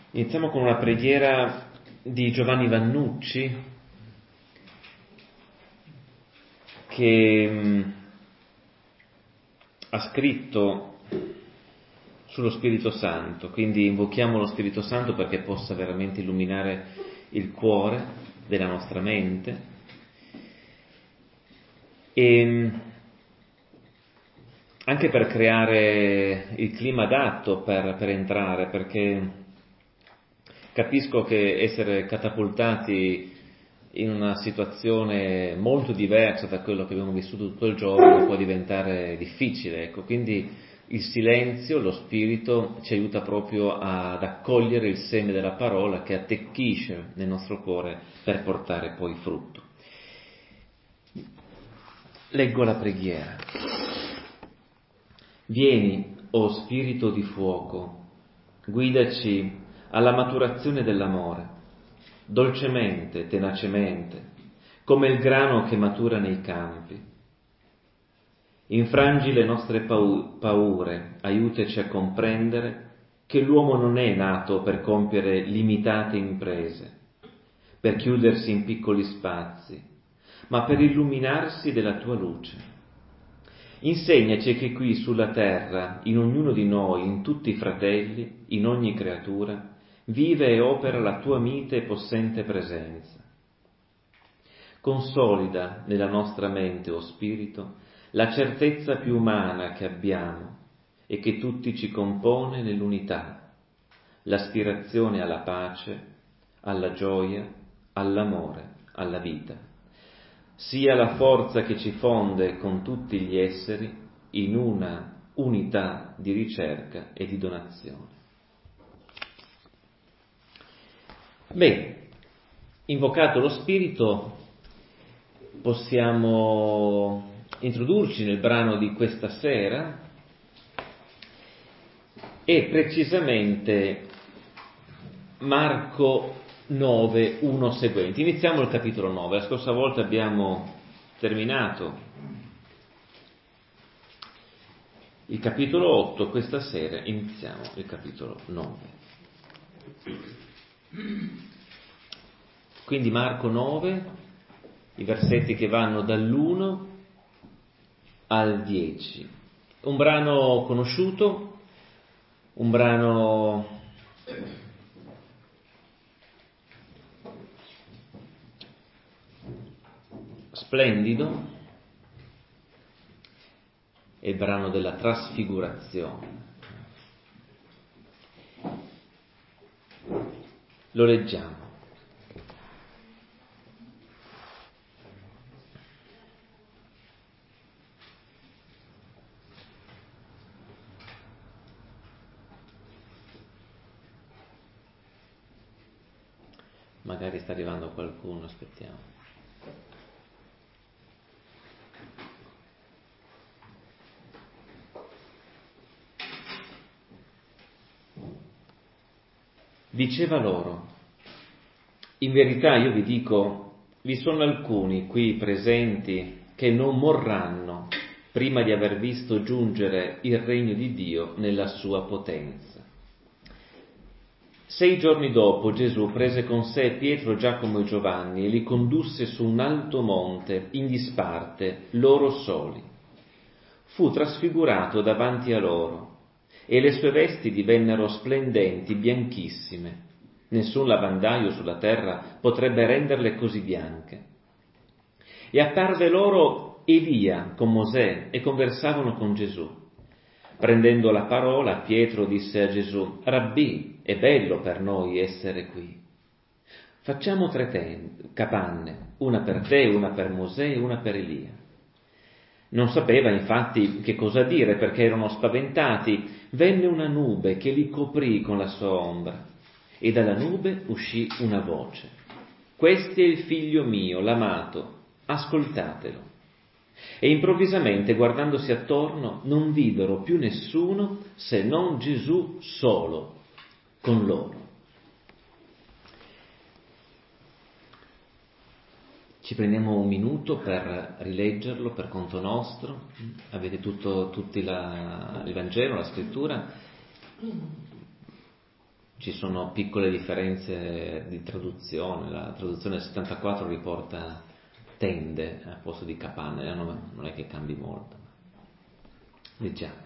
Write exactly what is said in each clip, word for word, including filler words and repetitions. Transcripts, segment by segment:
Iniziamo con una preghiera di Giovanni Vannucci che mh, ha scritto sullo Spirito Santo, quindi invochiamo lo Spirito Santo perché possa veramente illuminare il cuore della nostra mente e mh, anche per creare il clima adatto per, per entrare, perché capisco che essere catapultati in una situazione molto diversa da quello che abbiamo vissuto tutto il giorno può diventare difficile, ecco, quindi il silenzio, lo spirito ci aiuta proprio ad accogliere il seme della parola che attecchisce nel nostro cuore per portare poi frutto. Leggo la preghiera. Vieni, o spirito di fuoco, guidaci alla maturazione dell'amore, dolcemente, tenacemente, come il grano che matura nei campi. Infrangi le nostre pau- paure, aiutaci a comprendere che l'uomo non è nato per compiere limitate imprese, per chiudersi in piccoli spazi, ma per illuminarsi della tua luce. Insegnaci che qui sulla terra, in ognuno di noi, in tutti i fratelli, in ogni creatura, vive e opera la tua mite e possente presenza. Consolida nella nostra mente, o Spirito, la certezza più umana che abbiamo e che tutti ci compone nell'unità, l'aspirazione alla pace, alla gioia, all'amore, alla vita. Sia la forza che ci fonde con tutti gli esseri in una unità di ricerca e di donazione. Bene, invocato lo Spirito, possiamo introdurci nel brano di questa sera e precisamente Marco nove, uno seguenti. Iniziamo il capitolo nove. La scorsa volta abbiamo terminato il capitolo otto, questa sera iniziamo il capitolo nove. Quindi Marco nove, i versetti che vanno dall'uno al dieci. Un brano conosciuto, un brano splendido, è il brano della trasfigurazione. Lo leggiamo. Magari sta arrivando qualcuno, aspettiamo. Diceva loro: in verità io vi dico, vi sono alcuni qui presenti che non morranno prima di aver visto giungere il regno di Dio nella sua potenza. Sei giorni dopo Gesù prese con sé Pietro, Giacomo e Giovanni e li condusse su un alto monte in disparte, loro soli. Fu trasfigurato davanti a loro e le sue vesti divennero splendenti, bianchissime. Nessun lavandaio sulla terra potrebbe renderle così bianche. E apparve loro Elia con Mosè e conversavano con Gesù. Prendendo la parola, Pietro disse a Gesù: Rabbì, è bello per noi essere qui. Facciamo tre ten- capanne, una per te, una per Mosè e una per Elia. Non sapeva infatti che cosa dire perché erano spaventati. Venne una nube che li coprì con la sua ombra e dalla nube uscì una voce: questo è il figlio mio, l'amato, ascoltatelo. E improvvisamente, guardandosi attorno, non videro più nessuno se non Gesù solo con loro. Ci prendiamo un minuto per rileggerlo per conto nostro. Avete tutto, tutti la, il Vangelo, la scrittura. Ci ci sono piccole differenze di traduzione. La traduzione settantaquattro riporta tende al posto di capanne, non è che cambi molto. Leggiamo.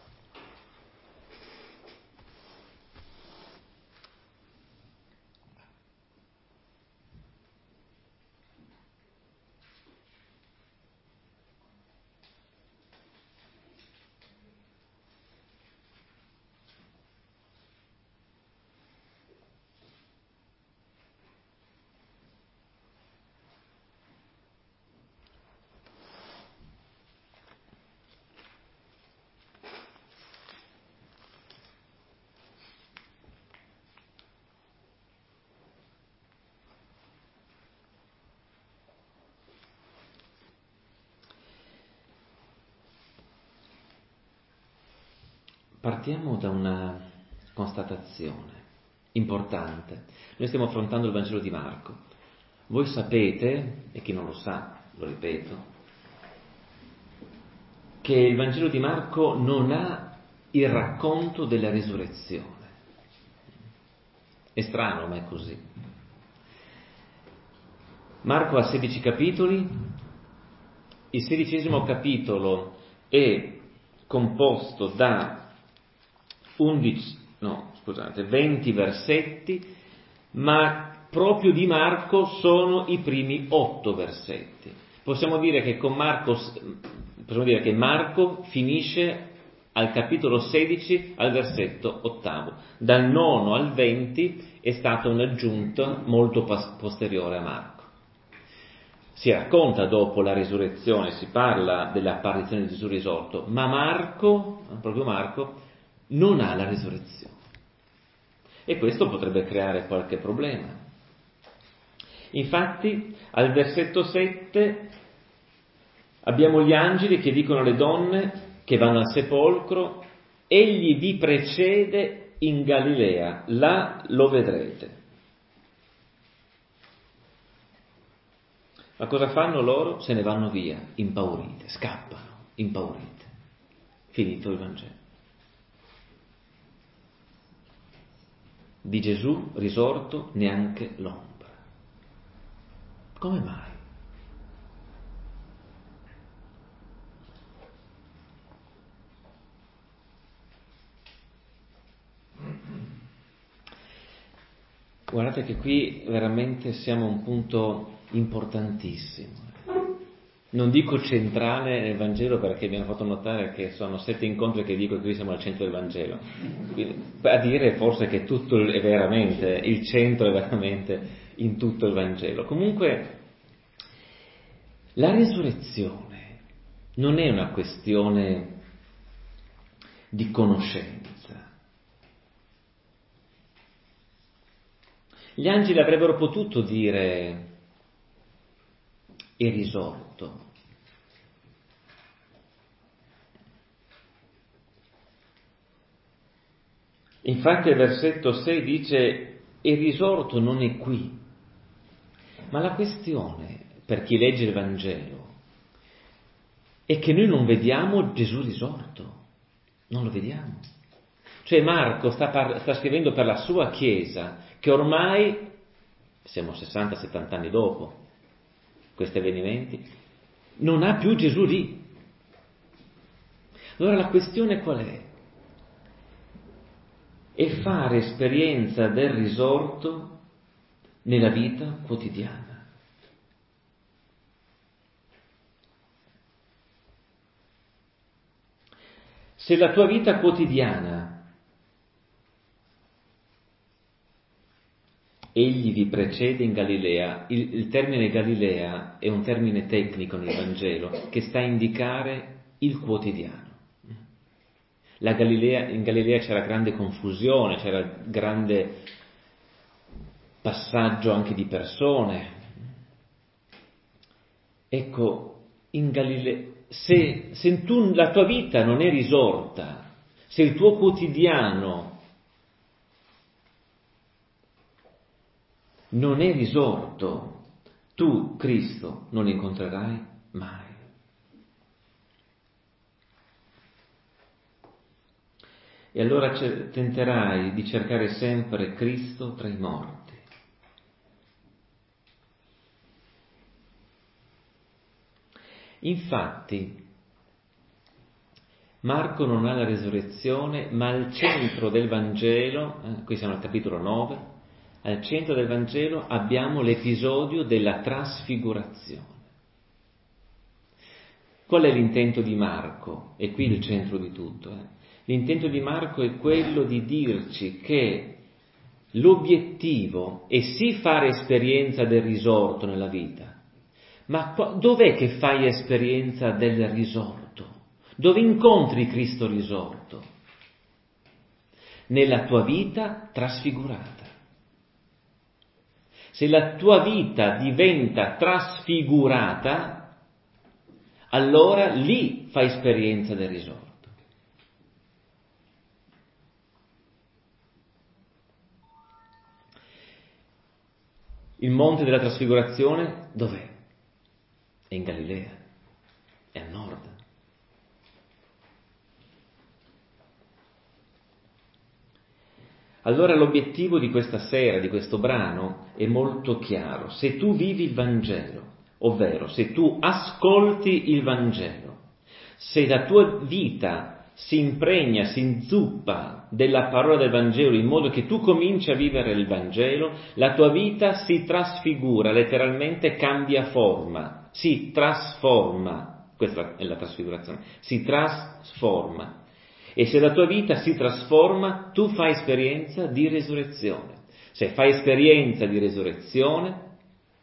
Partiamo da una constatazione importante. Noi stiamo affrontando il Vangelo di Marco. Voi sapete, e chi non lo sa, lo ripeto, che il Vangelo di Marco non ha il racconto della risurrezione. È strano, ma è così. Marco ha sedici capitoli, il sedicesimo capitolo è composto da undici, no, scusate, venti versetti, ma proprio di Marco sono i primi otto versetti. Possiamo dire che con Marco, possiamo dire che Marco finisce al capitolo sedici, al versetto ottavo. Dal nono al venti è stata un'aggiunta molto posteriore a Marco. Si racconta dopo la risurrezione, si parla dell'apparizione di Gesù risorto, ma Marco, proprio Marco, non ha la risurrezione. E questo potrebbe creare qualche problema. Infatti, al versetto sette abbiamo gli angeli che dicono alle donne che vanno al sepolcro: egli vi precede in Galilea, là lo vedrete. Ma cosa fanno loro? Se ne vanno via, impaurite, scappano, impaurite. Finito il Vangelo. Di Gesù risorto neanche l'ombra. Come mai? Guardate che qui veramente siamo a un punto importantissimo. Non dico centrale nel Vangelo, perché mi hanno fatto notare che sono sette incontri che dico che qui siamo al centro del Vangelo. Quindi, a dire forse che tutto è veramente, il centro è veramente in tutto il Vangelo. Comunque, la risurrezione non è una questione di conoscenza. Gli angeli avrebbero potuto dire: è risorto. Infatti il versetto sei dice: è risorto, non è qui. Ma la questione, per chi legge il Vangelo, è che noi non vediamo Gesù risorto, non lo vediamo. Cioè Marco sta, par- sta scrivendo per la sua Chiesa, che ormai, siamo sessanta settanta anni dopo questi avvenimenti, non ha più Gesù lì. Allora la questione qual è? È fare esperienza del risorto nella vita quotidiana. Se la tua vita quotidiana, egli vi precede in Galilea, il, il termine Galilea è un termine tecnico nel Vangelo che sta a indicare il quotidiano. La Galilea, in Galilea c'era grande confusione, c'era grande passaggio anche di persone. Ecco, in Galilea, se, se tu, la tua vita non è risorta, se il tuo quotidiano non è risorto, tu Cristo non incontrerai mai. e allora tenterai di cercare sempre Cristo tra i morti. Infatti, Marco non ha la resurrezione, ma al centro del Vangelo, eh, qui siamo al capitolo nove, al centro del Vangelo abbiamo l'episodio della trasfigurazione. Qual è l'intento di Marco? E qui il centro di tutto. Eh? L'intento di Marco è quello di dirci che l'obiettivo è sì fare esperienza del risorto nella vita, ma dov'è che fai esperienza del risorto? Dove incontri Cristo risorto? Nella tua vita trasfigurata. Se la tua vita diventa trasfigurata, allora lì fai esperienza del risorto. Il monte della trasfigurazione dov'è? È in Galilea, è a nord. Allora l'obiettivo di questa sera, di questo brano, è molto chiaro. Se tu vivi il Vangelo, ovvero se tu ascolti il Vangelo, se la tua vita si impregna, si inzuppa della parola del Vangelo in modo che tu cominci a vivere il Vangelo, la tua vita si trasfigura, letteralmente cambia forma, si trasforma, questa è la trasfigurazione, si trasforma. E se la tua vita si trasforma, tu fai esperienza di resurrezione. Se fai esperienza di resurrezione,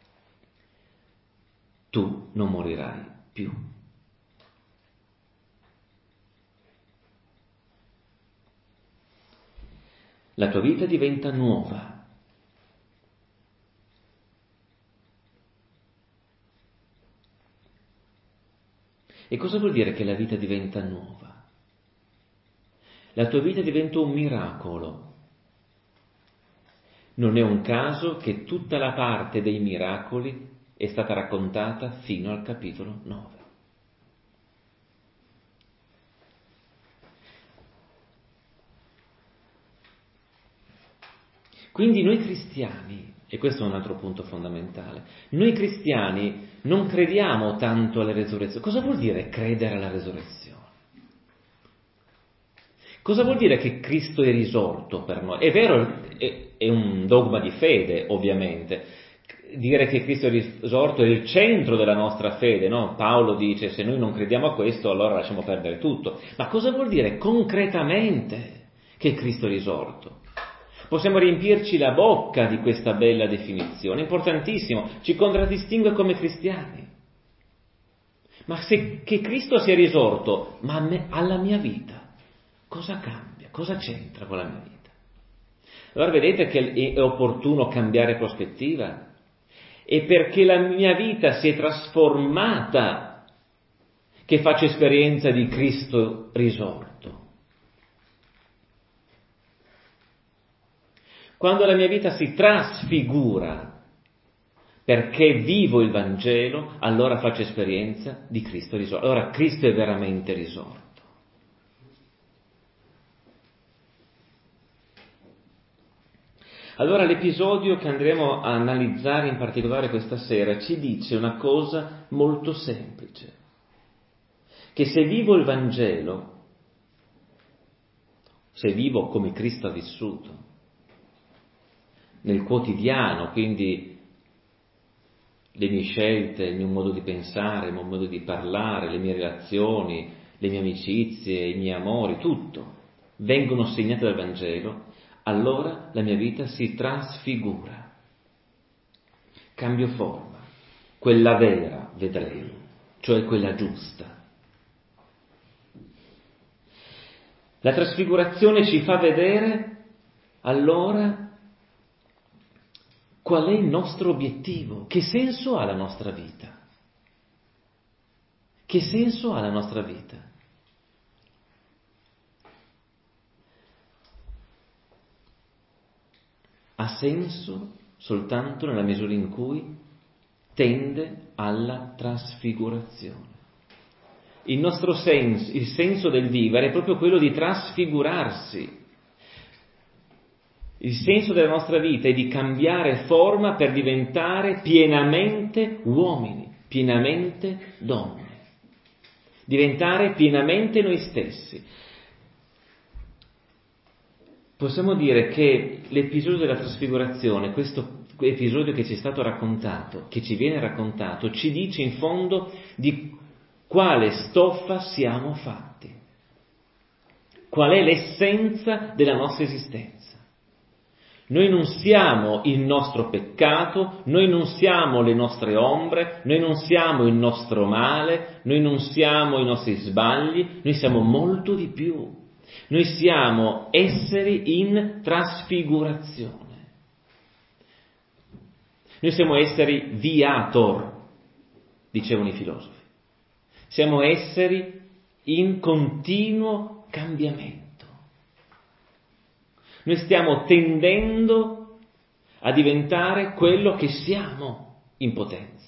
tu non morirai più. La tua vita diventa nuova. E cosa vuol dire che la vita diventa nuova? La tua vita diventa un miracolo. Non è un caso che tutta la parte dei miracoli è stata raccontata fino al capitolo nove. Quindi noi cristiani, e questo è un altro punto fondamentale, noi cristiani non crediamo tanto alla resurrezione. Cosa vuol dire credere alla resurrezione? Cosa vuol dire che Cristo è risorto per noi? È vero, è, è un dogma di fede, ovviamente. Dire che Cristo è risorto è il centro della nostra fede, no? Paolo dice, se noi non crediamo a questo, allora lasciamo perdere tutto. Ma cosa vuol dire concretamente che Cristo è risorto? Possiamo riempirci la bocca di questa bella definizione, importantissimo, ci contraddistingue come cristiani. Ma se che Cristo sia risorto, ma a me, alla mia vita, cosa cambia? Cosa c'entra con la mia vita? Allora vedete che è opportuno cambiare prospettiva? E perché la mia vita si è trasformata che faccio esperienza di Cristo risorto. Quando la mia vita si trasfigura perché vivo il Vangelo, allora faccio esperienza di Cristo risorto. Allora Cristo è veramente risorto. Allora l'episodio che andremo a analizzare in particolare questa sera ci dice una cosa molto semplice, che se vivo il Vangelo, se vivo come Cristo ha vissuto, nel quotidiano, quindi le mie scelte, il mio modo di pensare, il mio modo di parlare, le mie relazioni, le mie amicizie, i miei amori, tutto vengono segnate dal Vangelo, allora la mia vita si trasfigura, cambio forma, quella vera vedremo, cioè quella giusta. La trasfigurazione ci fa vedere allora qual è il nostro obiettivo, che senso ha la nostra vita, che senso ha la nostra vita. Ha senso soltanto nella misura in cui tende alla trasfigurazione. il nostro senso, il senso del vivere è proprio quello di trasfigurarsi. Il senso della nostra vita è di cambiare forma per diventare pienamente uomini, pienamente donne, diventare pienamente noi stessi. Possiamo dire che l'episodio della trasfigurazione, questo episodio che ci è stato raccontato, che ci viene raccontato, ci dice in fondo di quale stoffa siamo fatti, qual è l'essenza della nostra esistenza. Noi non siamo il nostro peccato, noi non siamo le nostre ombre, noi non siamo il nostro male, noi non siamo i nostri sbagli, noi siamo molto di più. Noi siamo esseri in trasfigurazione. Noi siamo esseri viator, dicevano i filosofi. Siamo esseri in continuo cambiamento. Noi stiamo tendendo a diventare quello che siamo in potenza.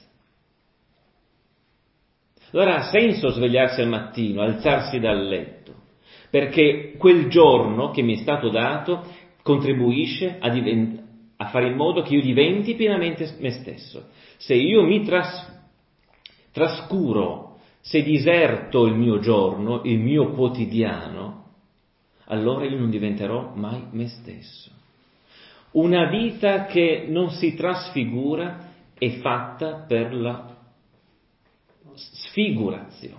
Allora ha senso svegliarsi al mattino, alzarsi dal letto, perché quel giorno che mi è stato dato contribuisce a, divent- a fare in modo che io diventi pienamente me stesso. Se io mi tras- trascuro, se diserto il mio giorno, il mio quotidiano, allora io non diventerò mai me stesso. Una vita che non si trasfigura è fatta per la sfigurazione.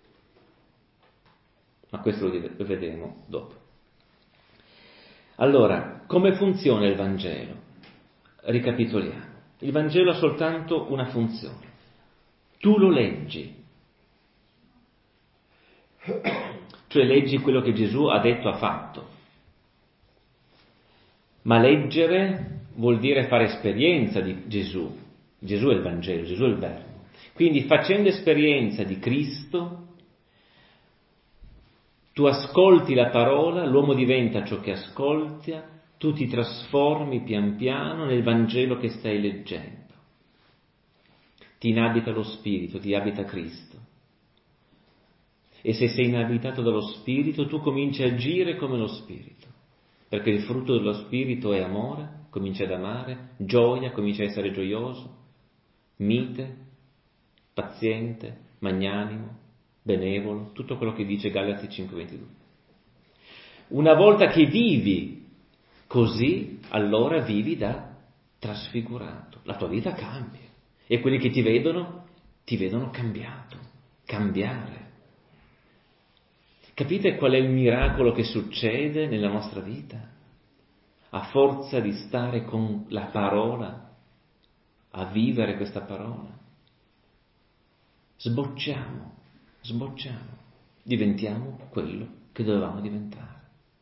Ma questo lo vedremo dopo. Allora, come funziona il Vangelo? Ricapitoliamo. Il Vangelo ha soltanto una funzione. Tu lo leggi. Cioè leggi quello che Gesù ha detto, ha fatto. Ma leggere vuol dire fare esperienza di Gesù. Gesù è il Vangelo, Gesù è il Verbo. Quindi facendo esperienza di Cristo, tu ascolti la parola, l'uomo diventa ciò che ascolta, tu ti trasformi pian piano nel Vangelo che stai leggendo. Ti inabita lo Spirito, ti abita Cristo. E se sei inabitato dallo Spirito, tu cominci a agire come lo Spirito, perché il frutto dello Spirito è amore, cominci ad amare, gioia, cominci a essere gioioso, mite, paziente, magnanimo, benevolo, tutto quello che dice Galati cinque ventidue. Una volta che vivi così, allora vivi da trasfigurato, la tua vita cambia e quelli che ti vedono, ti vedono cambiato, cambiare. Capite qual è il miracolo che succede nella nostra vita? A forza di stare con la parola, a vivere questa parola, sbocciamo, sbocciamo, diventiamo quello che dovevamo diventare.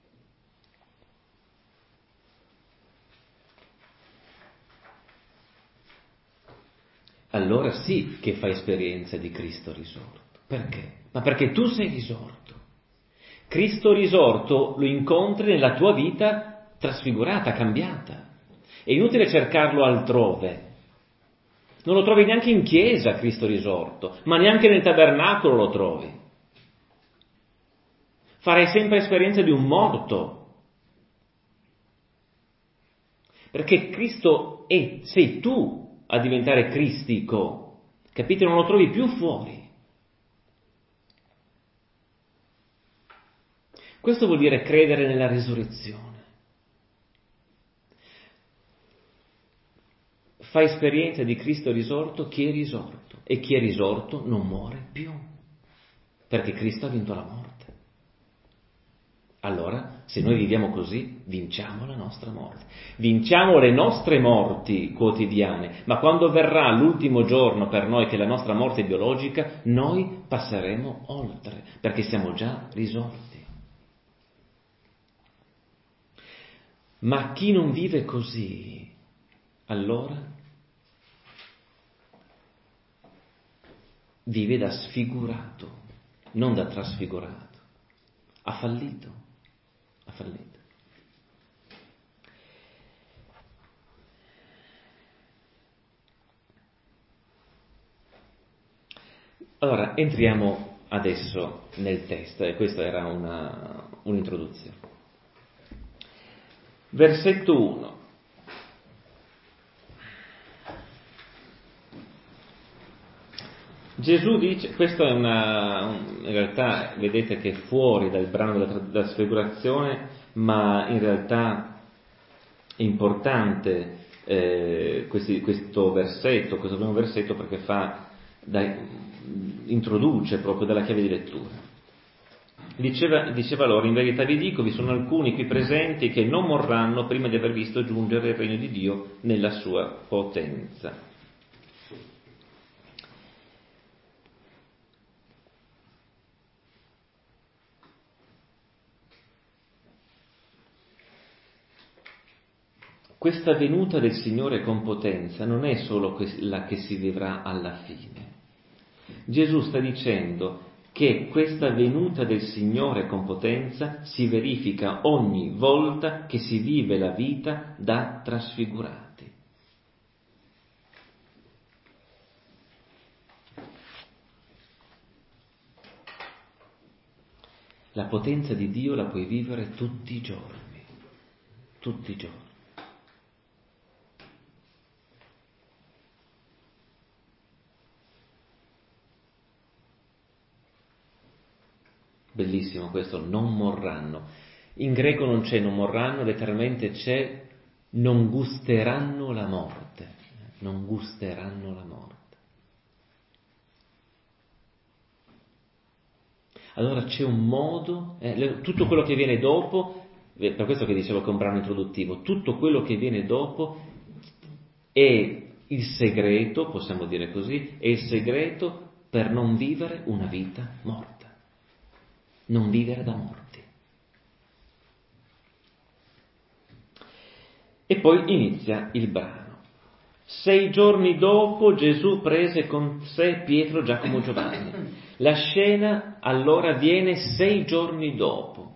Allora sì che fai esperienza di Cristo risorto. Perché? Ma perché tu sei risorto. Cristo risorto lo incontri nella tua vita trasfigurata, cambiata. È inutile cercarlo altrove. Non lo trovi neanche in chiesa, Cristo risorto, ma neanche nel tabernacolo lo trovi. Farai sempre esperienza di un morto. Perché Cristo è, sei tu a diventare cristico. Capite? Non lo trovi più fuori. Questo vuol dire credere nella risurrezione. Fai esperienza di Cristo risorto, chi è risorto. E chi è risorto non muore più, perché Cristo ha vinto la morte. Allora, se noi viviamo così, vinciamo la nostra morte. Vinciamo le nostre morti quotidiane, ma quando verrà l'ultimo giorno per noi, che è la nostra morte biologica, noi passeremo oltre, perché siamo già risorti. Ma chi non vive così, allora vive da sfigurato, non da trasfigurato. Ha fallito, ha fallito. Allora, entriamo adesso nel testo, e questa era una, un'introduzione. Versetto uno. Gesù dice, questo è una, in realtà vedete che è fuori dal brano della, della trasfigurazione, ma in realtà è importante eh, questi, questo versetto, questo primo versetto, perché fa, da, introduce proprio dalla chiave di lettura. Diceva, diceva loro: in verità vi dico, vi sono alcuni qui presenti che non morranno prima di aver visto giungere il regno di Dio nella sua potenza. Questa venuta del Signore con potenza non è solo la che si vivrà alla fine. Gesù sta dicendo che questa venuta del Signore con potenza si verifica ogni volta che si vive la vita da trasfigurati. La potenza di Dio la puoi vivere tutti i giorni, tutti i giorni. Bellissimo questo, non morranno. In greco non c'è non morranno, letteralmente c'è non gusteranno la morte. Non gusteranno la morte. Allora c'è un modo, eh, tutto quello che viene dopo, per questo che dicevo che è un brano introduttivo, tutto quello che viene dopo è il segreto, possiamo dire così, è il segreto per non vivere una vita morta. Non vivere da morti. E poi inizia il brano. Sei giorni dopo Gesù prese con sé Pietro, Giacomo e Giovanni. La scena allora avviene sei giorni dopo.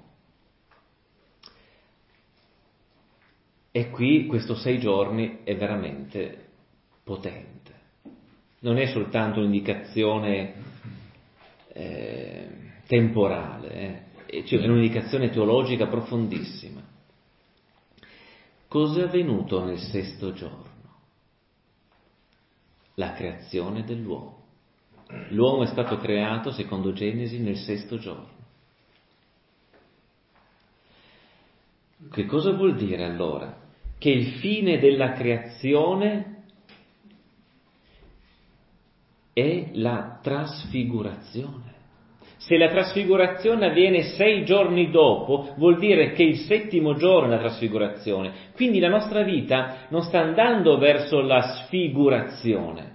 E qui questo sei giorni è veramente potente. Non è soltanto un'indicazione eh, temporale, eh. Cioè, è un'indicazione teologica profondissima. Cosa è avvenuto nel sesto giorno? La creazione dell'uomo. L'uomo è stato creato, secondo Genesi, nel sesto giorno. Che cosa vuol dire allora? Che il fine della creazione è la trasfigurazione. Se la trasfigurazione avviene sei giorni dopo, vuol dire che il settimo giorno è la trasfigurazione. Quindi la nostra vita non sta andando verso la sfigurazione.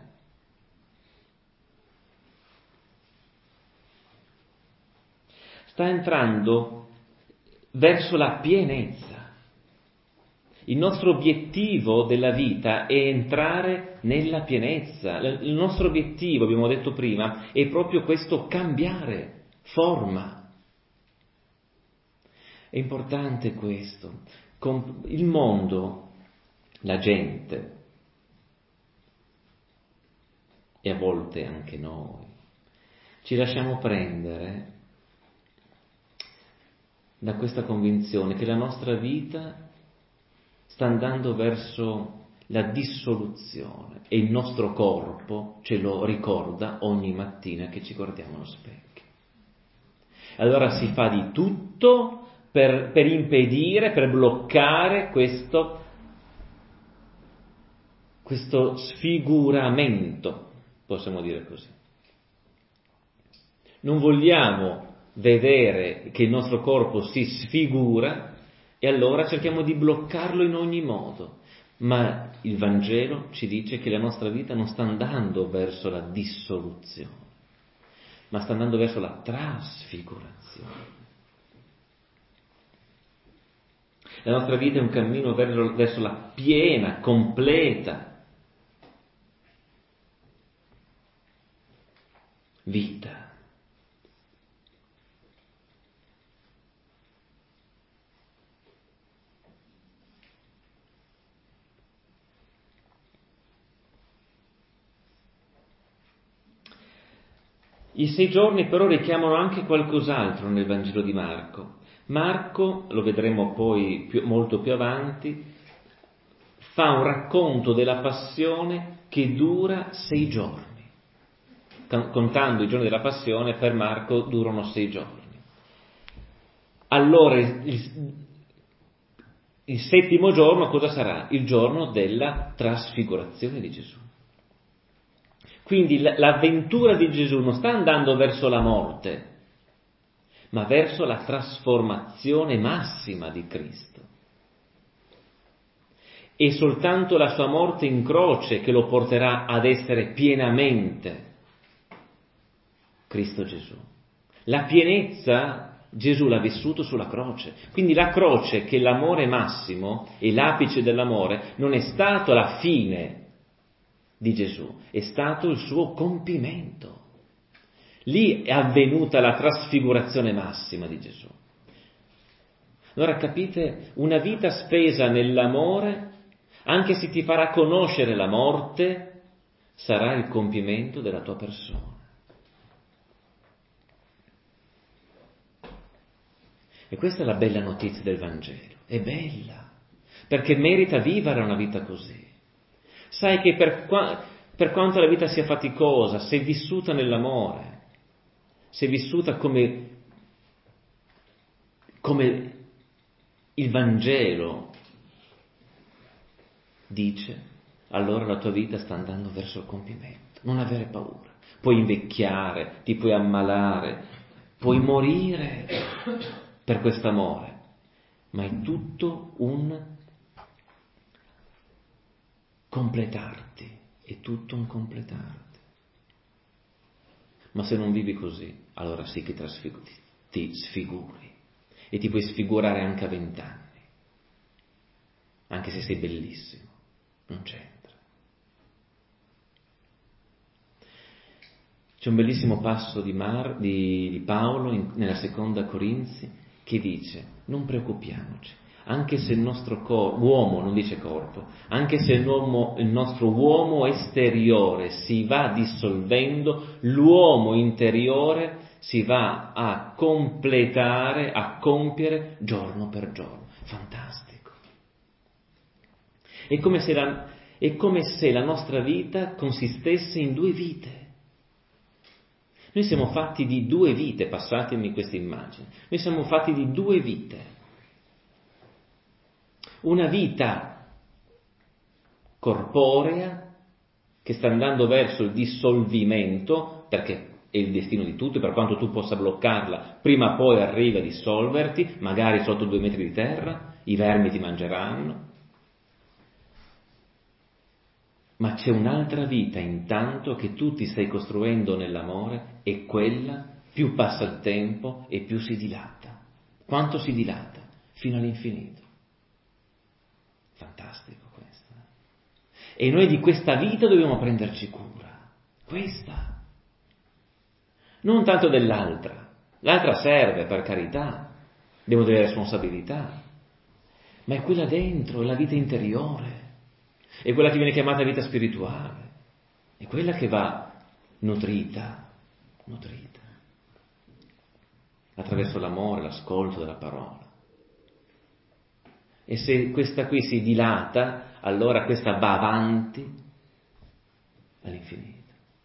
Sta entrando verso la pienezza. Il nostro obiettivo della vita è entrare nella pienezza. Il nostro obiettivo, abbiamo detto prima, è proprio questo: cambiare forma. È importante questo. Il mondo, la gente, e a volte anche noi, ci lasciamo prendere da questa convinzione che la nostra vita sta andando verso la dissoluzione e il nostro corpo ce lo ricorda ogni mattina che ci guardiamo allo specchio. Allora si fa di tutto per, per impedire, per bloccare questo, questo sfiguramento, possiamo dire così. Non vogliamo vedere che il nostro corpo si sfigura e allora cerchiamo di bloccarlo in ogni modo. Ma il Vangelo ci dice che la nostra vita non sta andando verso la dissoluzione, ma sta andando verso la trasfigurazione. La nostra vita è un cammino verso, verso la piena, completa vita. I sei giorni però richiamano anche qualcos'altro nel Vangelo di Marco. Marco, lo vedremo poi più, molto più avanti, fa un racconto della passione che dura sei giorni. Contando i giorni della passione, per Marco durano sei giorni. Allora il, il settimo giorno cosa sarà? Il giorno della trasfigurazione di Gesù. Quindi l'avventura di Gesù non sta andando verso la morte, ma verso la trasformazione massima di Cristo. È soltanto la sua morte in croce che lo porterà ad essere pienamente Cristo Gesù. La pienezza Gesù l'ha vissuto sulla croce. Quindi la croce, che è l'amore massimo e l'apice dell'amore, non è stato la fine di Gesù, è stato il suo compimento. Lì è avvenuta la trasfigurazione massima di Gesù. Allora capite, una vita spesa nell'amore, anche se ti farà conoscere la morte, sarà il compimento della tua persona. E questa è la bella notizia del Vangelo, è bella, perché merita vivere una vita così. Sai che per, qua, per quanto la vita sia faticosa, se vissuta nell'amore, se vissuta come, come il Vangelo dice, allora la tua vita sta andando verso il compimento. Non avere paura. Puoi invecchiare, ti puoi ammalare, puoi morire per quest'amore, ma è tutto un completarti, è tutto un completarti. Ma se non vivi così, allora sì che trasfigu- ti sfiguri, e ti puoi sfigurare anche a vent'anni, anche se sei bellissimo, non c'entra. C'è un bellissimo passo di, Mar, di, di Paolo in, nella seconda Corinzi che dice: non preoccupiamoci, anche se il nostro cor- uomo, non dice corpo, anche se il, uomo, il nostro uomo esteriore si va dissolvendo, l'uomo interiore si va a completare, a compiere giorno per giorno. Fantastico. È come se la, è come se la nostra vita consistesse in due vite. Noi siamo fatti di due vite, passatemi questa immagine, noi siamo fatti di due vite. Una vita corporea che sta andando verso il dissolvimento, perché è il destino di tutti, per quanto tu possa bloccarla, prima o poi arriva a dissolverti, magari sotto due metri di terra, i vermi ti mangeranno. Ma c'è un'altra vita intanto che tu ti stai costruendo nell'amore, e quella più passa il tempo e più si dilata. Quanto si dilata? Fino all'infinito. Fantastico questo. E noi di questa vita dobbiamo prenderci cura. Questa. Non tanto dell'altra. L'altra serve, per carità. Abbiamo delle responsabilità. Ma è quella dentro, è la vita interiore. È quella che viene chiamata vita spirituale, è quella che va nutrita, nutrita, attraverso l'amore, l'ascolto della parola. E se questa qui si dilata, allora questa va avanti all'infinito.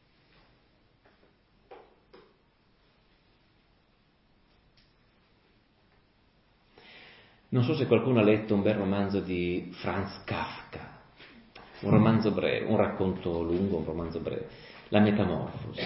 Non so se qualcuno ha letto un bel romanzo di Franz Kafka. Un romanzo breve, un racconto lungo, un romanzo breve, La Metamorfosi.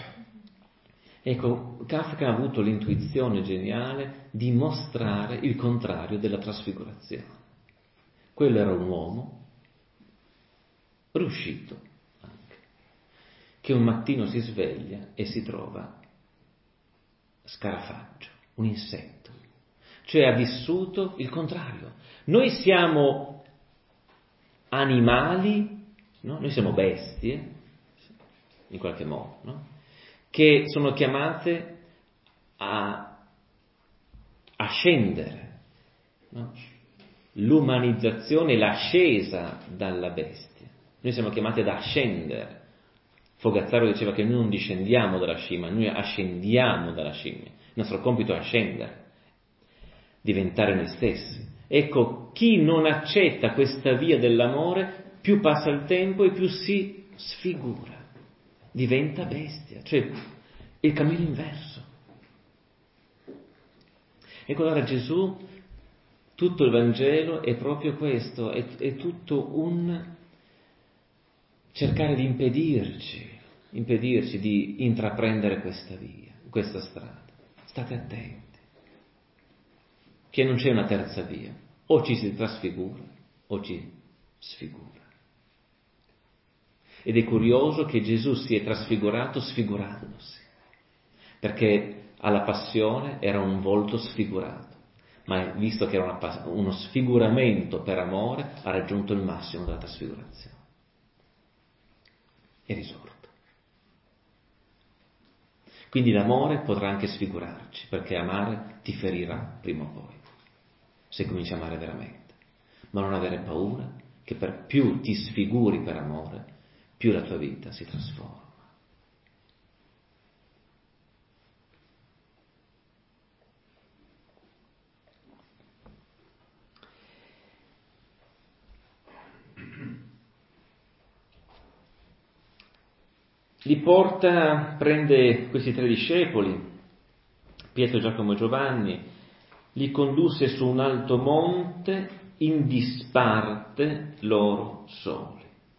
Ecco, Kafka ha avuto l'intuizione geniale di mostrare il contrario della trasfigurazione. Quello era un uomo, riuscito anche, che un mattino si sveglia e si trova scarafaggio, un insetto. Cioè ha vissuto il contrario. Noi siamo animali, no? Noi siamo bestie, in qualche modo, no? Che sono chiamate a, a scendere, no? L'umanizzazione, l'ascesa dalla bestia. Noi siamo chiamati ad ascendere Fogazzaro diceva che noi non discendiamo dalla scimmia, noi ascendiamo dalla scimmia. Il nostro compito è ascendere, diventare noi stessi. Ecco, chi non accetta questa via dell'amore, più passa il tempo e più si sfigura, diventa bestia, cioè il cammino inverso. Ecco, allora Gesù, tutto il Vangelo è proprio questo, è, è tutto un cercare di impedirci, impedirci di intraprendere questa via, questa strada. State attenti, che non c'è una terza via, o ci si trasfigura o ci sfigura. Ed è curioso che Gesù si è trasfigurato sfigurandosi, perché alla passione era un volto sfigurato, ma visto che era una, uno sfiguramento per amore, ha raggiunto il massimo della trasfigurazione. È risorto. Quindi l'amore potrà anche sfigurarci, perché amare ti ferirà prima o poi, se cominci a amare veramente. Ma non avere paura, che per più ti sfiguri per amore, più la tua vita si trasforma. Li porta, prende questi tre discepoli, Pietro, Giacomo e Giovanni, li condusse su un alto monte in disparte loro soli.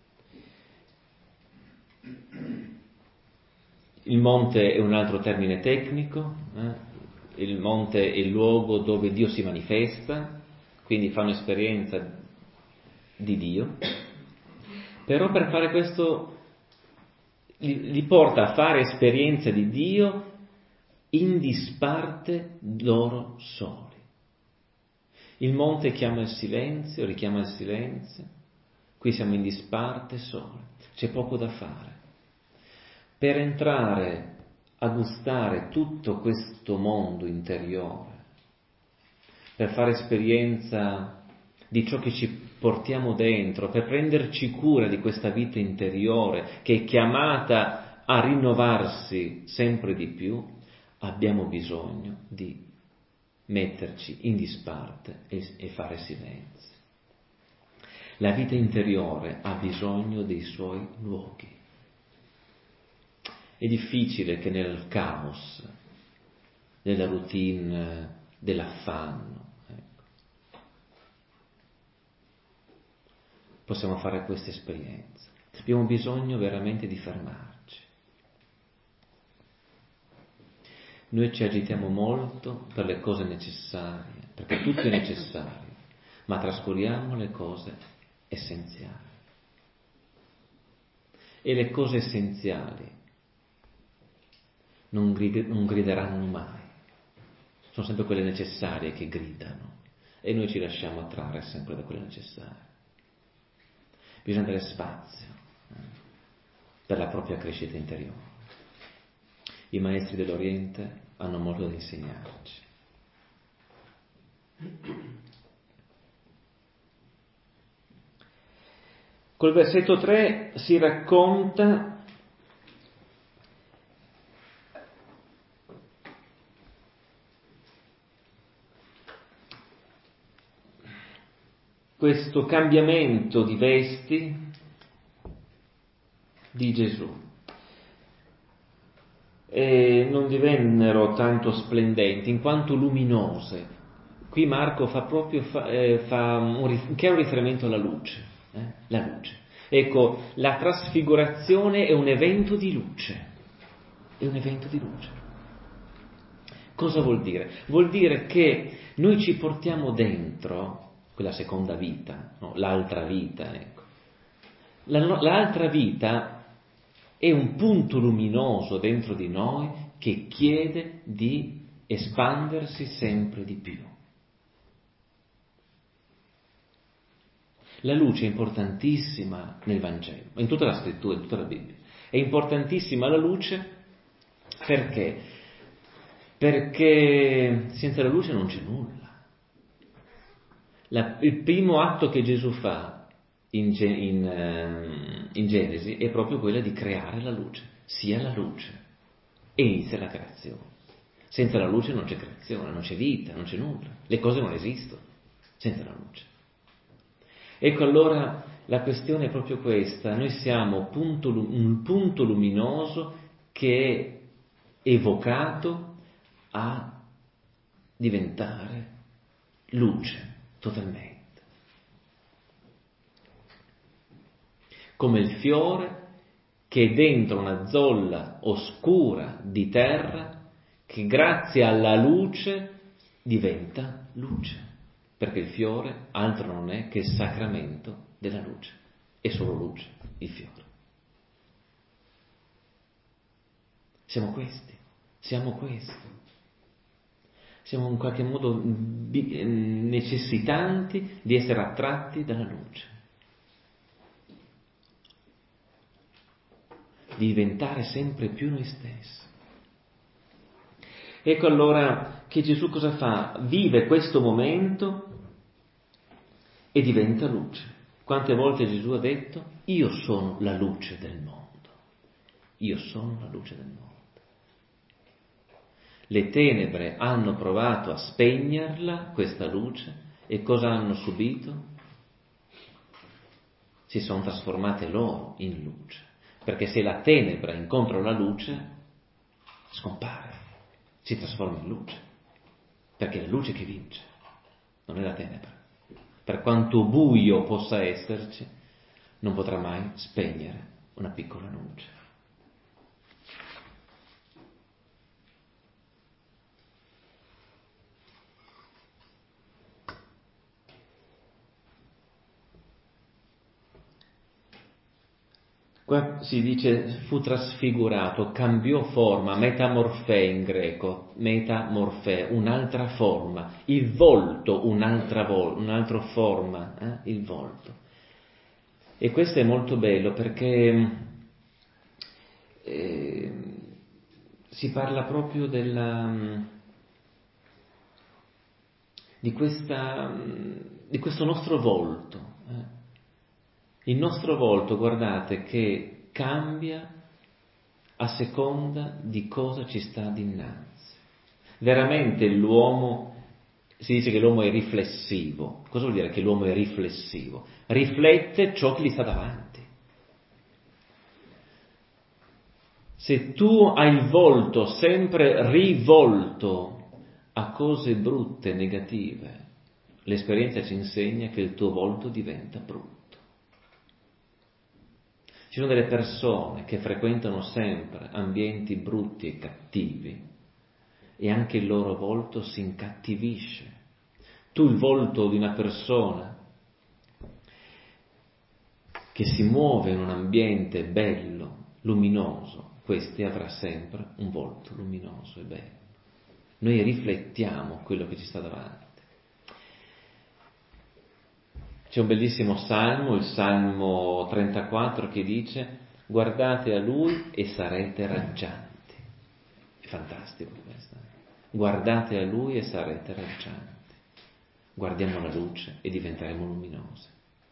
Il monte è un altro termine tecnico, eh? Il monte è il luogo dove Dio si manifesta, quindi fanno esperienza di Dio, però per fare questo li, li porta a fare esperienza di Dio in disparte loro soli. Il monte chiama il silenzio, richiama il silenzio, qui siamo in disparte soli, c'è poco da fare. Per entrare a gustare tutto questo mondo interiore, per fare esperienza di ciò che ci portiamo dentro, per prenderci cura di questa vita interiore che è chiamata a rinnovarsi sempre di più, abbiamo bisogno di metterci in disparte e, e fare silenzio. La vita interiore ha bisogno dei suoi luoghi. È difficile che nel caos, nella routine, dell'affanno, ecco, possiamo fare questa esperienza. Abbiamo bisogno veramente di fermarci. Noi ci agitiamo molto per le cose necessarie, perché tutto è necessario, ma trascuriamo le cose essenziali. E le cose essenziali non, grid- non grideranno mai, sono sempre quelle necessarie che gridano e noi ci lasciamo attrarre sempre da quelle necessarie. Bisogna dare spazio eh, per la propria crescita interiore. I maestri dell'Oriente hanno molto da insegnarci. Col versetto tre si racconta questo cambiamento di vesti di Gesù. E non divennero tanto splendenti in quanto luminose. Qui Marco fa proprio fa, eh, fa un chiaro riferimento alla luce, eh? La luce. Ecco, la trasfigurazione è un evento di luce, è un evento di luce. Cosa vuol dire? Vuol dire che noi ci portiamo dentro quella seconda vita, no? L'altra vita, ecco. La, l'altra vita è un punto luminoso dentro di noi che chiede di espandersi sempre di più. La luce è importantissima nel Vangelo, in tutta la scrittura, in tutta la Bibbia. È importantissima la luce perché? Perché senza la luce non c'è nulla. La, il primo atto che Gesù fa in, in, in Genesi è proprio quella di creare la luce, sia la luce, e inizia la creazione. Senza la luce non c'è creazione, non c'è vita, non c'è nulla, le cose non esistono senza la luce. Ecco, allora la questione è proprio questa: noi siamo punto, un punto luminoso che è evocato a diventare luce totalmente. Come il fiore che è dentro una zolla oscura di terra, che grazie alla luce diventa luce, perché il fiore altro non è che il sacramento della luce, è solo luce il fiore. Siamo questi, siamo questo. Siamo in qualche modo necessitanti di essere attratti dalla luce, di diventare sempre più noi stessi. Ecco allora che Gesù cosa fa? Vive questo momento e diventa luce. Quante volte Gesù ha detto: io sono la luce del mondo, io sono la luce del mondo. Le tenebre hanno provato a spegnerla, questa luce, e cosa hanno subito? Si sono trasformate loro in luce, perché se la tenebra incontra la luce, scompare, si trasforma in luce, perché è la luce che vince, non è la tenebra. Per quanto buio possa esserci, non potrà mai spegnere una piccola luce. Qua si dice fu trasfigurato, cambiò forma, metamorfè in greco, metamorfè, un'altra forma, il volto, un'altra, vol- un'altra forma, eh? il volto. E questo è molto bello perché eh, si parla proprio della, di, questa, di questo nostro volto. Eh? Il nostro volto, guardate, che cambia a seconda di cosa ci sta dinanzi. Veramente l'uomo, si dice che l'uomo è riflessivo. Cosa vuol dire che l'uomo è riflessivo? Riflette ciò che gli sta davanti. Se tu hai il volto sempre rivolto a cose brutte, negative, l'esperienza ci insegna che il tuo volto diventa brutto. Ci sono delle persone che frequentano sempre ambienti brutti e cattivi e anche il loro volto si incattivisce. Tu il volto di una persona che si muove in un ambiente bello, luminoso, questi avrà sempre un volto luminoso e bello. Noi riflettiamo quello che ci sta davanti. C'è un bellissimo salmo, il Salmo trentaquattro, che dice: guardate a Lui e sarete raggianti. È fantastico questo. Guardate a Lui e sarete raggianti. Guardiamo la luce e diventeremo luminosi.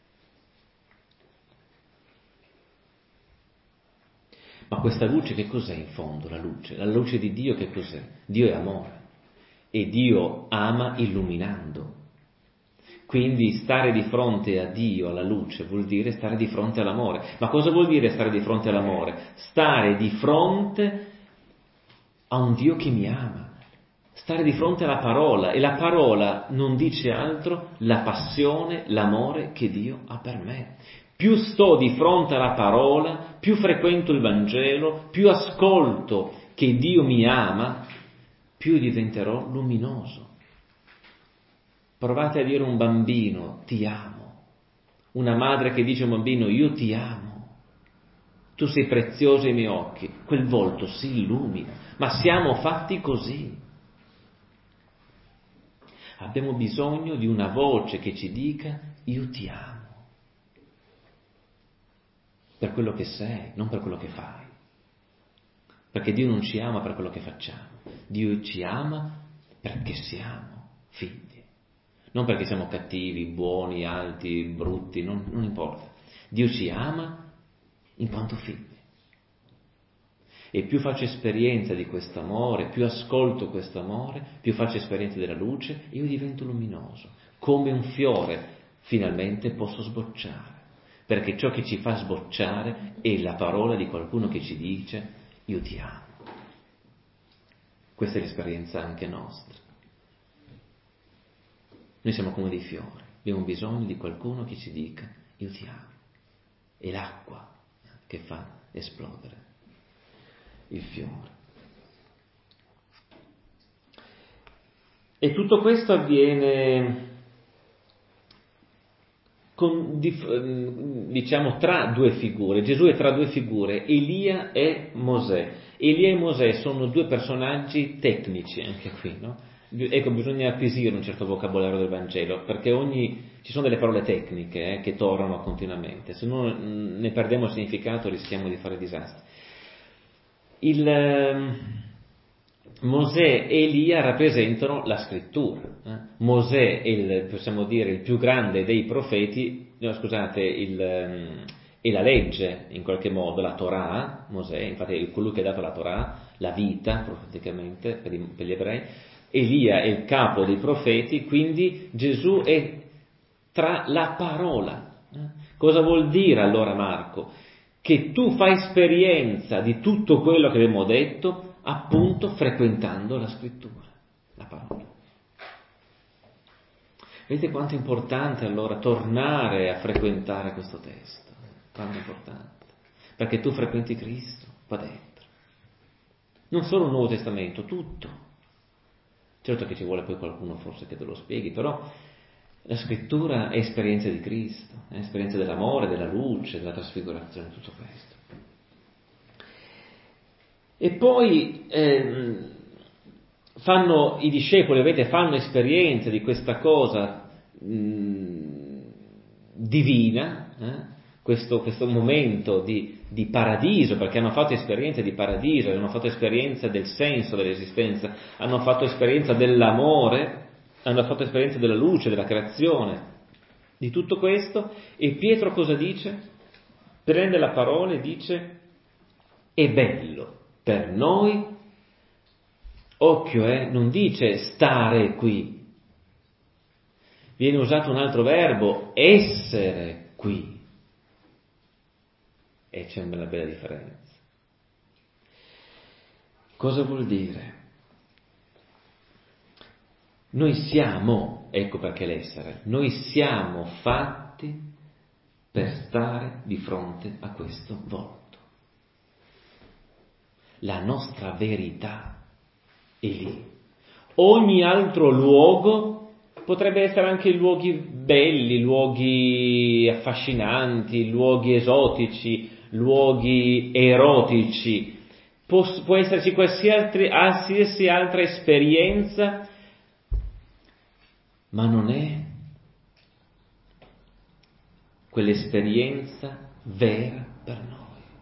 Ma questa luce che cos'è in fondo? La luce, la luce di Dio che cos'è? Dio è amore e Dio ama illuminando. Quindi stare di fronte a Dio, alla luce, vuol dire stare di fronte all'amore. Ma cosa vuol dire stare di fronte all'amore? Stare di fronte a un Dio che mi ama, stare di fronte alla parola, e la parola non dice altro, la passione, l'amore che Dio ha per me. Più sto di fronte alla parola, più frequento il Vangelo, più ascolto che Dio mi ama, più diventerò luminoso. Provate a dire a un bambino: ti amo. Una madre che dice a un bambino: io ti amo, tu sei prezioso ai miei occhi, quel volto si illumina. Ma siamo fatti così. Abbiamo bisogno di una voce che ci dica: io ti amo, per quello che sei, non per quello che fai. Perché Dio non ci ama per quello che facciamo, Dio ci ama perché siamo figli. Non perché siamo cattivi, buoni, alti, brutti, non, non importa. Dio ci ama in quanto figli. E più faccio esperienza di questo amore, più ascolto questo amore, più faccio esperienza della luce, io divento luminoso. Come un fiore finalmente posso sbocciare. Perché ciò che ci fa sbocciare è la parola di qualcuno che ci dice io ti amo. Questa è l'esperienza anche nostra. Noi siamo come dei fiori, abbiamo bisogno di qualcuno che ci dica io ti amo. È l'acqua che fa esplodere il fiore. E tutto questo avviene con, diciamo, tra due figure. Gesù è tra due figure, Elia e Mosè. Elia e Mosè sono due personaggi tecnici anche qui, no? Ecco, bisogna acquisire un certo vocabolario del Vangelo, perché ogni, ci sono delle parole tecniche eh, che tornano continuamente, se no ne perdiamo il significato rischiamo di fare disastri. Il, eh, Mosè e Elia rappresentano la scrittura. Eh? Mosè è il, possiamo dire, il più grande dei profeti, no, scusate, il, um, è la legge in qualche modo, la Torah, Mosè, infatti è colui che ha dato la Torah, la vita profeticamente per, i, per gli ebrei. Elia è il capo dei profeti, quindi Gesù è tra la parola. Eh? Cosa vuol dire allora, Marco? Che tu fai esperienza di tutto quello che abbiamo detto, appunto frequentando la scrittura, la parola. Vedete quanto è importante allora tornare a frequentare questo testo, quanto è importante, perché tu frequenti Cristo qua dentro. Non solo il Nuovo Testamento, tutto. Certo che ci vuole poi qualcuno forse che te lo spieghi, però la scrittura è esperienza di Cristo, è esperienza dell'amore, della luce, della trasfigurazione, tutto questo. E poi eh, fanno i discepoli, vedete, fanno esperienza di questa cosa mh, divina, eh? questo, questo momento di, di paradiso, perché hanno fatto esperienza di paradiso, hanno fatto esperienza del senso dell'esistenza, hanno fatto esperienza dell'amore, hanno fatto esperienza della luce, della creazione, di tutto questo. E Pietro cosa dice? Prende la parola e dice: è bello per noi, occhio, eh, non dice stare qui, viene usato un altro verbo, essere qui, e c'è una bella differenza. Cosa vuol dire? Noi siamo, ecco perché l'essere, noi siamo fatti per stare di fronte a questo volto. La nostra verità è lì. Ogni altro luogo potrebbe essere anche luoghi belli, luoghi affascinanti, luoghi esotici, luoghi erotici. Può, può esserci qualsiasi, qualsiasi altra esperienza, ma non è quell'esperienza vera per noi.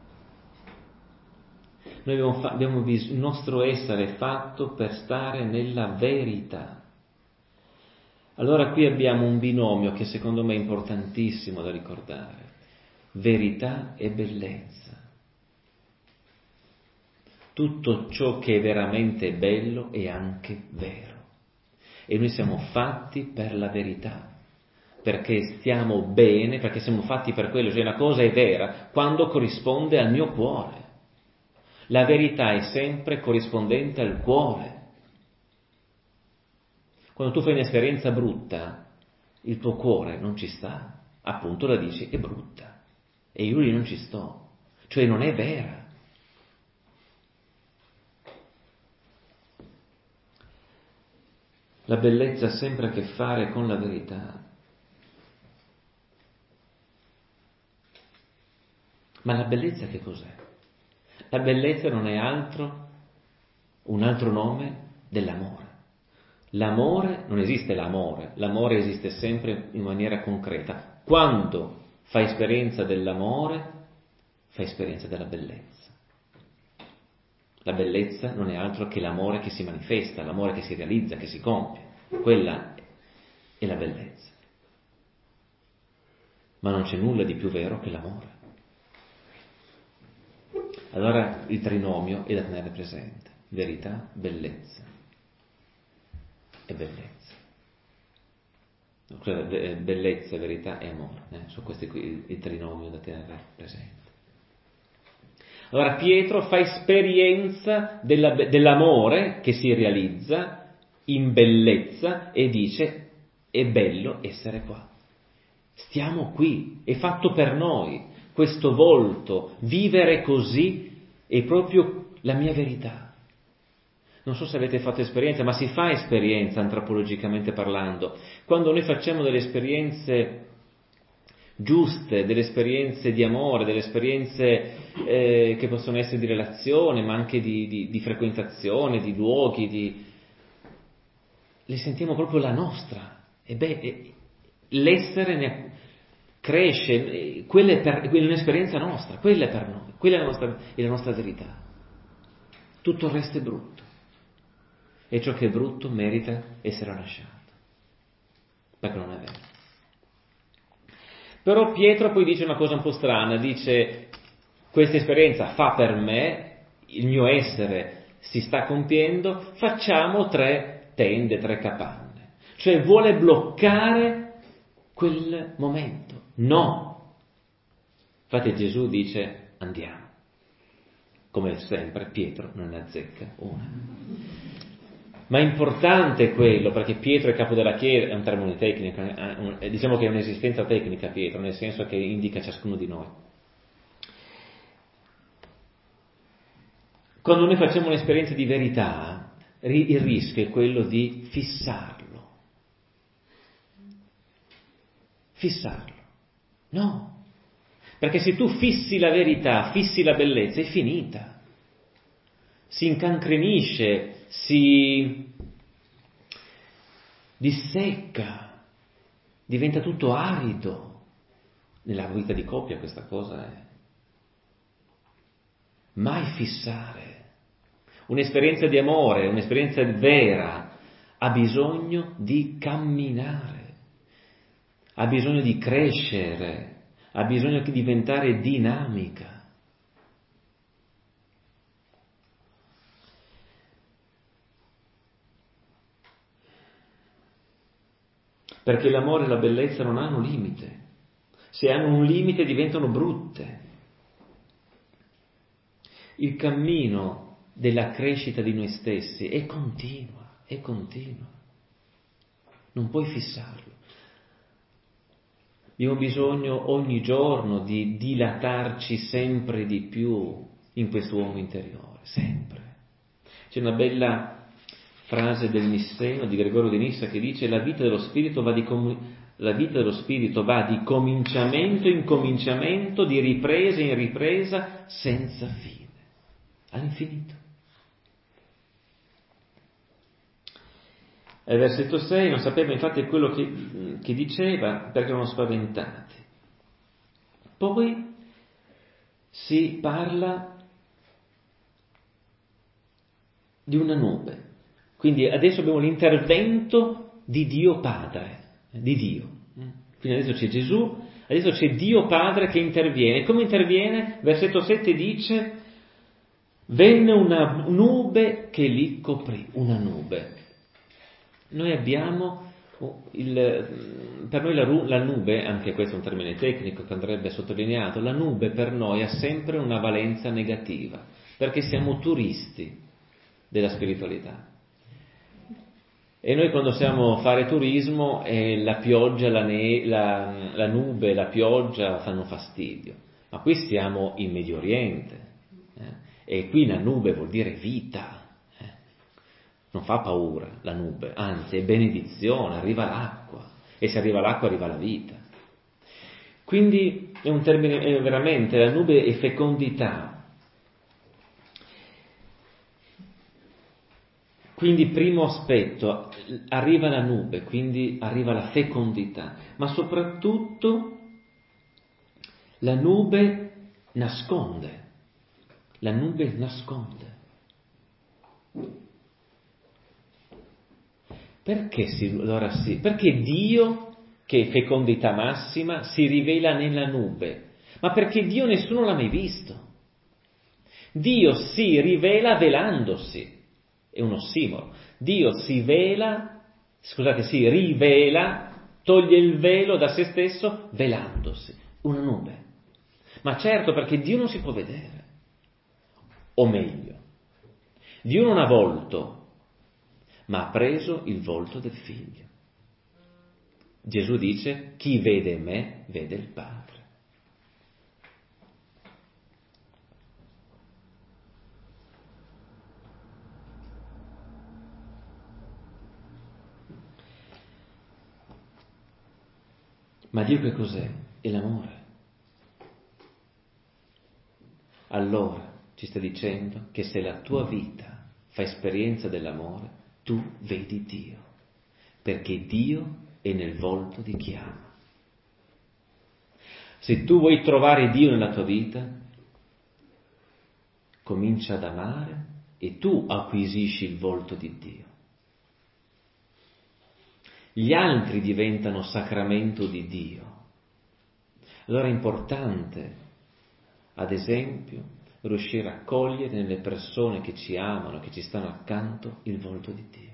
Noi abbiamo, fa- abbiamo bis- il nostro essere è fatto per stare nella verità. Allora qui abbiamo un binomio che secondo me è importantissimo da ricordare: verità e bellezza. Tutto ciò che è veramente bello è anche vero. E noi siamo fatti per la verità, perché stiamo bene, perché siamo fatti per quello. Cioè una cosa è vera quando corrisponde al mio cuore. La verità è sempre corrispondente al cuore. Quando tu fai un'esperienza brutta, il tuo cuore non ci sta, appunto la dici è brutta, e io lì non ci sto, cioè non è vera. La bellezza ha sempre a che fare con la verità. Ma la bellezza che cos'è? La bellezza non è altro, un altro nome dell'amore. L'amore, non esiste l'amore, l'amore esiste sempre in maniera concreta. Quando fai esperienza dell'amore, fai esperienza della bellezza. La bellezza non è altro che l'amore che si manifesta, l'amore che si realizza, che si compie. Quella è la bellezza. ma non c'è nulla di più vero che l'amore. Allora il trinomio è da tenere presente: verità, bellezza e bellezza. Cioè, bellezza, verità e amore, eh? Sono questi qui il trinomio da tenere presente. Allora Pietro fa esperienza della, dell'amore che si realizza in bellezza e dice: è bello essere qua, stiamo qui, è fatto per noi, questo volto, vivere così è proprio la mia verità. Non so se avete fatto esperienza, ma si fa esperienza antropologicamente parlando. Quando noi facciamo delle esperienze giuste, delle esperienze di amore, delle esperienze eh, che possono essere di relazione, ma anche di, di, di frequentazione, di luoghi, di... le sentiamo proprio la nostra. E beh, l'essere ne cresce, quella è, per, quella è un'esperienza nostra, quella è per noi, quella è la nostra, è la nostra verità. Tutto il resto è brutto, e ciò che è brutto merita essere lasciato, perché non è vero. Però Pietro poi dice una cosa un po' strana, dice: questa esperienza fa per me, il mio essere si sta compiendo, facciamo tre tende, tre capanne. Cioè vuole bloccare quel momento. No! Infatti Gesù dice: andiamo. Come sempre Pietro non ne azzecca una. Ma è importante quello, perché Pietro è capo della Chiesa, è un termine tecnico, eh, diciamo che è un'esistenza tecnica Pietro, nel senso che indica ciascuno di noi. Quando noi facciamo un'esperienza di verità, il rischio è quello di fissarlo. Fissarlo. No. Perché se tu fissi la verità, fissi la bellezza, è finita. Si incancrenisce, si dissecca, diventa tutto arido. Nella vita di coppia questa cosa è. Mai fissare. Un'esperienza di amore, un'esperienza vera, ha bisogno di camminare, ha bisogno di crescere, ha bisogno di diventare dinamica. Perché l'amore e la bellezza non hanno limite. Se hanno un limite diventano brutte. Il cammino della crescita di noi stessi è continua, è continua. Non puoi fissarlo. Abbiamo bisogno ogni giorno di dilatarci sempre di più in questo uomo interiore, sempre. C'è una bella frase del Nisseno, di Gregorio di Nissa, che dice: la vita dello spirito va di, com- la vita dello spirito va di cominciamento in cominciamento, di ripresa in ripresa, senza fine, all'infinito. Al versetto sei, non sapeva infatti quello che, che diceva, perché erano spaventati. Poi si parla di una nube. Quindi adesso abbiamo l'intervento di Dio Padre, di Dio. Quindi adesso c'è Gesù, adesso c'è Dio Padre che interviene. Come interviene? Versetto sette dice: venne una nube che li coprì, una nube. Noi abbiamo, il, per noi la, la nube, anche questo è un termine tecnico che andrebbe sottolineato, la nube per noi ha sempre una valenza negativa, perché siamo turisti della spiritualità. E noi quando siamo a fare turismo, eh, la pioggia, la, ne- la, la nube, la pioggia fanno fastidio. Ma qui siamo in Medio Oriente, eh? E qui la nube vuol dire vita. Non fa paura la nube, anzi è benedizione, arriva l'acqua, e se arriva l'acqua arriva la vita. Quindi è un termine, è veramente, la nube è fecondità. Quindi primo aspetto, arriva la nube, quindi arriva la fecondità, ma soprattutto la nube nasconde, la nube nasconde. Perché si, allora sì? Perché Dio che fecondità massima, si rivela nella nube. Ma perché Dio nessuno l'ha mai visto. Dio si rivela velandosi. È un ossimoro. Dio si vela, scusate, si rivela, toglie il velo da se stesso velandosi. Una nube. Ma certo, perché Dio non si può vedere. O meglio, Dio non ha volto, ma ha preso il volto del figlio. Gesù dice: chi vede me, vede il Padre. Ma Dio che cos'è? È l'amore. Allora ci sta dicendo che se la tua vita fa esperienza dell'amore, tu vedi Dio, perché Dio è nel volto di chi ama. Se tu vuoi trovare Dio nella tua vita, comincia ad amare e tu acquisisci il volto di Dio. Gli altri diventano sacramento di Dio. Allora è importante, ad esempio, riuscire a cogliere nelle persone che ci amano, che ci stanno accanto, il volto di Dio.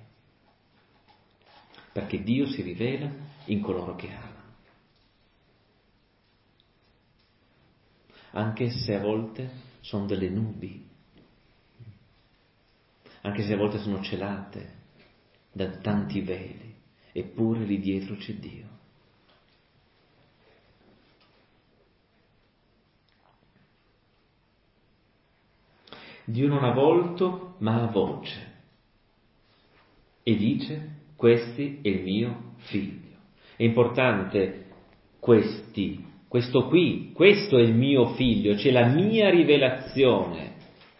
Perché Dio si rivela in coloro che amano. Anche se a volte sono delle nubi, anche se a volte sono celate da tanti veli, eppure lì dietro c'è Dio. Dio non ha volto, ma ha voce. E dice: questi è il mio figlio. È importante questi, questo qui, questo è il mio figlio, c'è la mia rivelazione.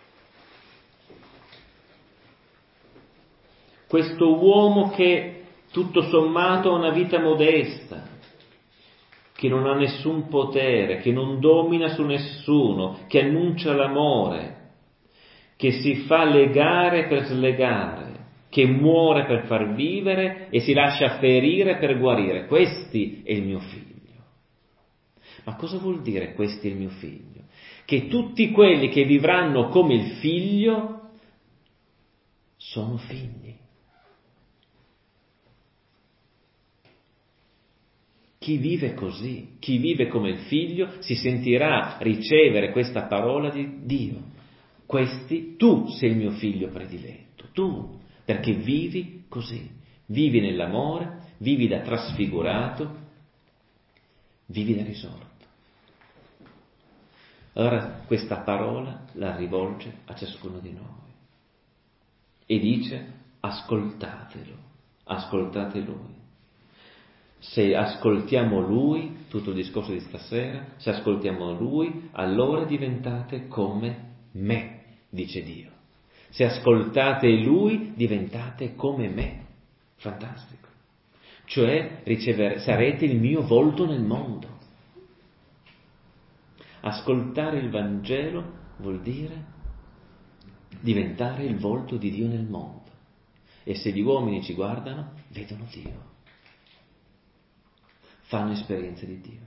Questo uomo che tutto sommato ha una vita modesta, che non ha nessun potere, che non domina su nessuno, che annuncia l'amore, che si fa legare per slegare, che muore per far vivere e si lascia ferire per guarire. Questi è il mio figlio. Ma cosa vuol dire questi è il mio figlio? Che tutti quelli che vivranno come il figlio sono figli. Chi vive così, chi vive come il figlio, si sentirà ricevere questa parola di Dio. Questi, tu sei il mio figlio prediletto, tu, perché vivi così, vivi nell'amore, vivi da trasfigurato, vivi da risorto. Allora questa parola la rivolge a ciascuno di noi e dice: ascoltatelo, ascoltate Lui. Se ascoltiamo Lui, tutto il discorso di stasera, se ascoltiamo Lui, allora diventate come me, dice Dio. Se ascoltate Lui, diventate come me. Fantastico. Cioè, ricevere, sarete il mio volto nel mondo. Ascoltare il Vangelo vuol dire diventare il volto di Dio nel mondo. E se gli uomini ci guardano, vedono Dio. Fanno esperienza di Dio.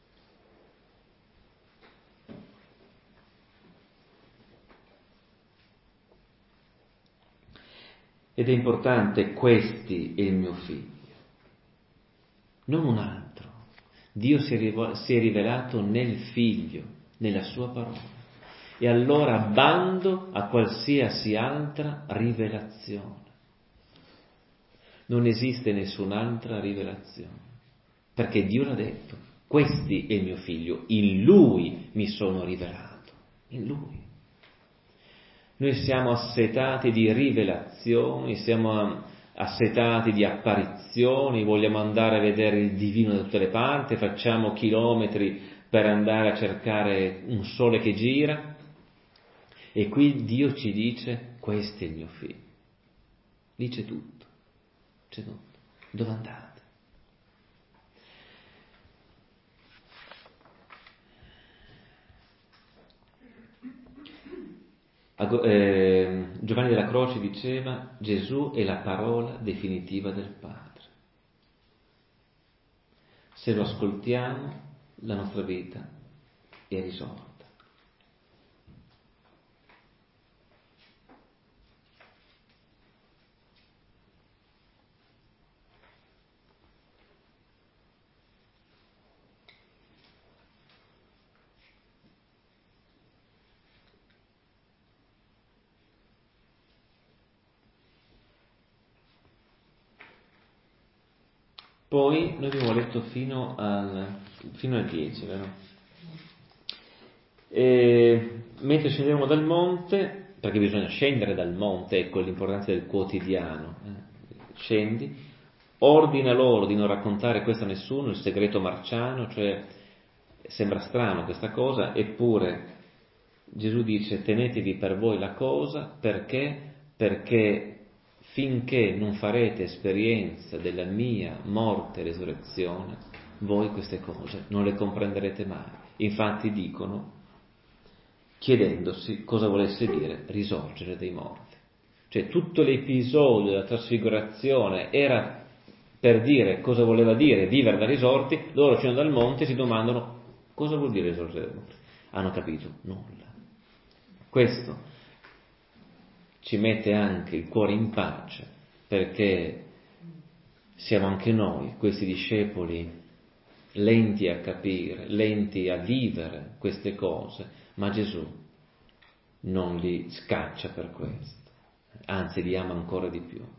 Ed è importante, questi è il mio figlio, non un altro. Dio si è rivelato nel figlio, nella sua parola. E allora bando a qualsiasi altra rivelazione. Non esiste nessun'altra rivelazione. Perché Dio l'ha detto: questi è il mio figlio, in Lui mi sono rivelato, in Lui. Noi siamo assetati di rivelazioni, siamo assetati di apparizioni, vogliamo andare a vedere il divino da tutte le parti, facciamo chilometri per andare a cercare un sole che gira, e qui Dio ci dice: questo è il mio figlio. Dice tutto, c'è tutto. Dove andate? Eh, Giovanni della Croce diceva: Gesù è la parola definitiva del Padre. Se lo ascoltiamo, la nostra vita è risolta. Poi noi abbiamo letto fino al, fino al dieci, vero? E, mentre scendevamo dal monte, perché bisogna scendere dal monte, ecco l'importanza del quotidiano, eh, scendi, ordina loro di non raccontare questo a nessuno, il segreto marciano, cioè sembra strano questa cosa, eppure Gesù dice tenetevi per voi la cosa, perché? Perché finché non farete esperienza della mia morte e resurrezione, voi queste cose non le comprenderete mai. Infatti dicono, chiedendosi cosa volesse dire risorgere dai morti. Cioè tutto l'episodio della trasfigurazione era per dire cosa voleva dire vivere da risorti, loro scendono dal monte e si domandano cosa vuol dire risorgere dai morti. Hanno capito nulla. Questo ci mette anche il cuore in pace, perché siamo anche noi, questi discepoli, lenti a capire, lenti a vivere queste cose, ma Gesù non li scaccia per questo, anzi li ama ancora di più.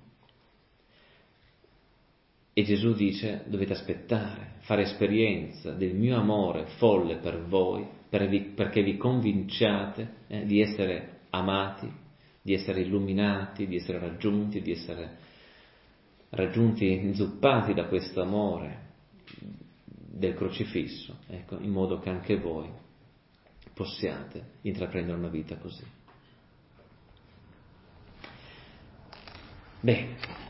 E Gesù dice, dovete aspettare, fare esperienza del mio amore folle per voi, per vi, perché vi convinciate eh, di essere amati, di essere illuminati, di essere raggiunti, di essere raggiunti, inzuppati da questo amore del crocifisso, ecco, in modo che anche voi possiate intraprendere una vita così. Bene.